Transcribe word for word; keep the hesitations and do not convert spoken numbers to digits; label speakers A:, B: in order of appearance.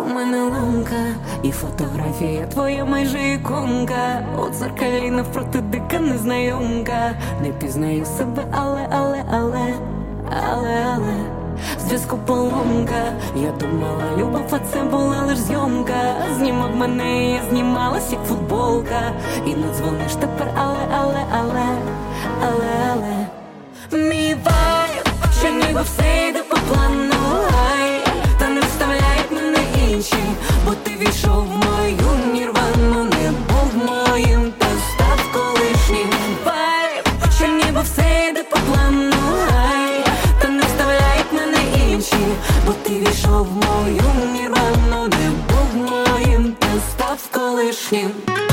A: у мене ломка, і фотографія твоя майже іконка. У дзеркалі навпроти дика незнайомка. Не пізнаю себе, але, але, але, але, але зв'язку поломка. Я думала, любов, а це була лиш зйомка. Знімав мене, і я знімалась, як футболка. І не дзвониш тепер, але, але, але, але, але мій вайб, що ніби все йде по плану, ай, та не вставляють мене інші, бо ти війшов в мою нірвану. Не був моїм, та став колишнім. Вайб, що ніби все йде по плану, ай, та не вставляють мене інші, бо ти війшов в мою нірвану. Не був моїм, та став колишнім.